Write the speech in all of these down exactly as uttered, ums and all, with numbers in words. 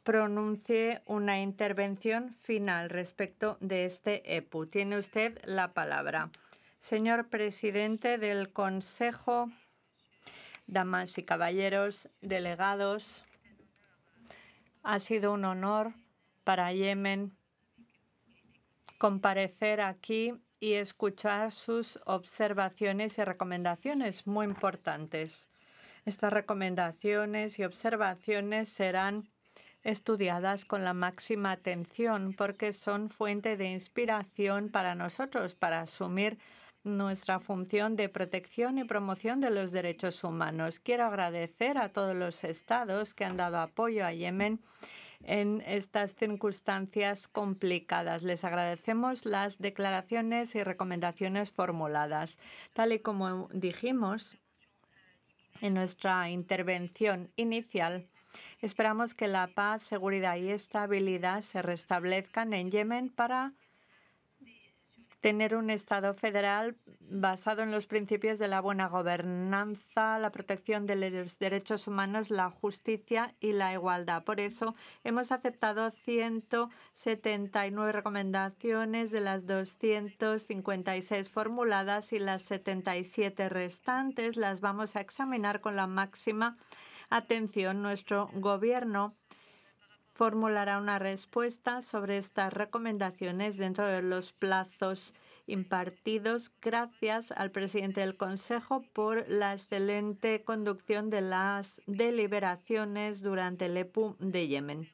pronuncie una intervención final respecto de este E P U. Tiene usted la palabra. Señor presidente del Consejo, damas y caballeros, delegados, ha sido un honor para Yemen comparecer aquí y escuchar sus observaciones y recomendaciones muy importantes. Estas recomendaciones y observaciones serán estudiadas con la máxima atención porque son fuente de inspiración para nosotros para asumir nuestra función de protección y promoción de los derechos humanos. Quiero agradecer a todos los estados que han dado apoyo a Yemen en estas circunstancias complicadas. Les agradecemos las declaraciones y recomendaciones formuladas. Tal y como dijimos en nuestra intervención inicial, esperamos que la paz, seguridad y estabilidad se restablezcan en Yemen para tener un Estado federal basado en los principios de la buena gobernanza, la protección de los derechos humanos, la justicia y la igualdad. Por eso hemos aceptado ciento setenta y nueve recomendaciones de las doscientas cincuenta y seis formuladas y las setenta y siete restantes las vamos a examinar con la máxima atención. Nuestro gobierno formulará una respuesta sobre estas recomendaciones dentro de los plazos impartidos. Gracias al presidente del Consejo por la excelente conducción de las deliberaciones durante el E P U de Yemen.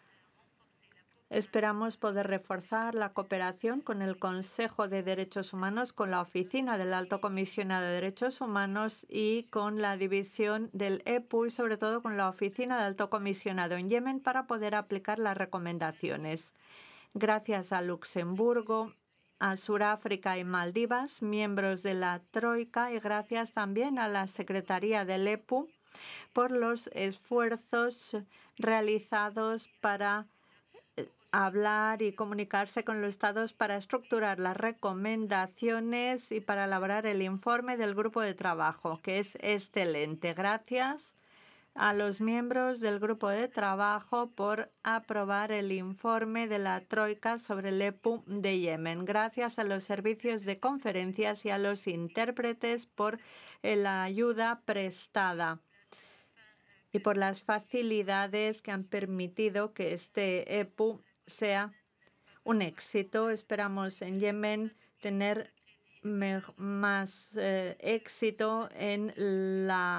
Esperamos poder reforzar la cooperación con el Consejo de Derechos Humanos, con la Oficina del Alto Comisionado de Derechos Humanos y con la división del E P U y sobre todo con la Oficina del Alto Comisionado en Yemen para poder aplicar las recomendaciones. Gracias a Luxemburgo, a Sudáfrica y Maldivas, miembros de la Troika, y gracias también a la Secretaría del E P U por los esfuerzos realizados para hablar y comunicarse con los estados para estructurar las recomendaciones y para elaborar el informe del grupo de trabajo, que es excelente. Gracias a los miembros del grupo de trabajo por aprobar el informe de la Troika sobre el E P U de Yemen. Gracias a los servicios de conferencias y a los intérpretes por la ayuda prestada y por las facilidades que han permitido que este E P U sea un éxito. Esperamos en Yemen tener más eh, éxito en la